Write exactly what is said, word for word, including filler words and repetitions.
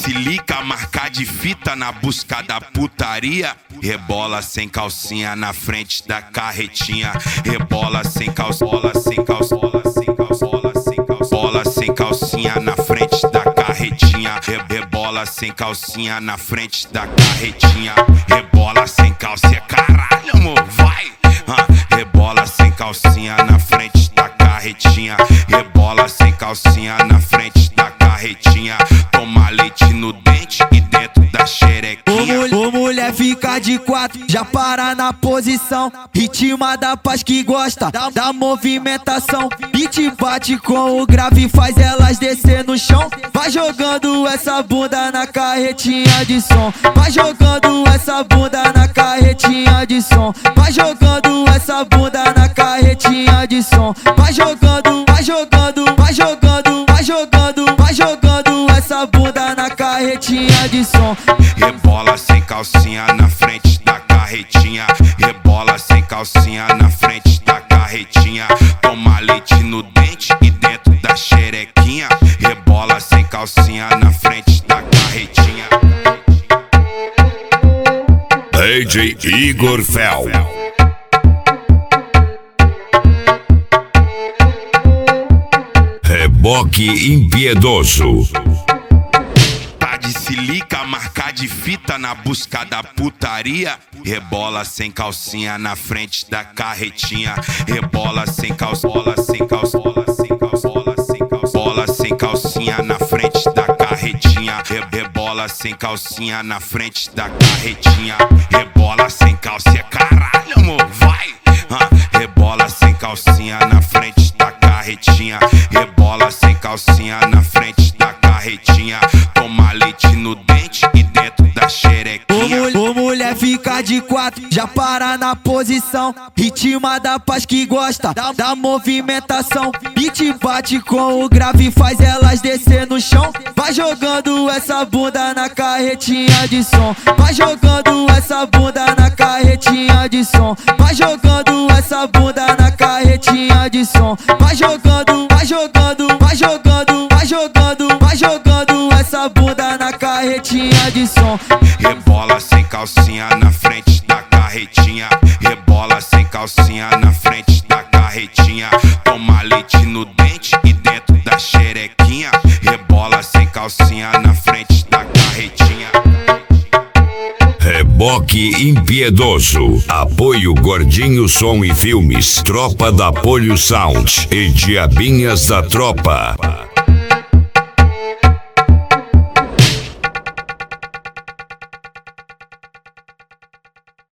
silica, marca de fita na busca da putaria. Rebola sem calcinha na frente da carretinha. Rebola sem calcinha, bola sem calcinha, bola sem calcinha, sem calcinha, bola sem calcinha na frente da carretinha. Rebola sem calcinha na frente da carretinha. Rebola sem calcinha, caralho, amor, vai. Ah, rebola sem calcinha na frente da carretinha. Rebola sem calcinha na frente da carretinha. Toma leite no dente e dentro da xerequinha. Ô, ô mulher fica de quatro, já para na posição. Ritma da paz que gosta da, da movimentação. E te bate com o grave, faz elas descer no chão. Vai jogando essa bunda na carretinha de som. Vai jogando essa bunda na carretinha de som. Vai jogando essa bunda na carretinha de som. Vai jogando, vai jogando, vai jogando, vai jogando, vai jogando essa bunda na carretinha de som. Rebola sem calcinha na frente da carretinha. Rebola sem calcinha na frente da carretinha. Toma leite no dente e dentro da xerequinha. Rebola sem calcinha na frente da carretinha. D J Igor Fel. Reboque impiedoso. Tá de silica, marca de fita na busca da putaria. Rebola sem calcinha na frente da carretinha. Rebola sem calcinha, bola sem calcinha, bola sem calcinha, bola sem calcinha, bola sem calcinha na frente da carretinha. Rebola sem calcinha na frente da carretinha. Rebola sem calcinha, caralho, amor, vai. Ah, rebola sem calcinha na frente da carretinha. Rebola sem calcinha na frente da carretinha. Toma leite no dente e dentro da xerequinha. Ô, ô mulher fica de quatro, já para na posição. Ritma da paz que gosta da, da movimentação. E te bate com o grave, faz elas descer no chão. Vai jogando essa bunda na carretinha de som. Vai jogando essa bunda na carretinha de som. Vai jogando essa bunda na carretinha de som. Vai jogando, vai jogando, vai jogando, vai jogando, vai jogando essa bunda na carretinha de som. Rebola sem calcinha na frente da carretinha. Rebola sem calcinha na frente da carretinha. Toma leite no dente e dentro da xerequinha. Rebola sem calcinha na frente da carretinha. Reboque impiedoso. Apoio Gordinho Som e Filmes. Tropa da Polio Sound e Diabinhas da Tropa.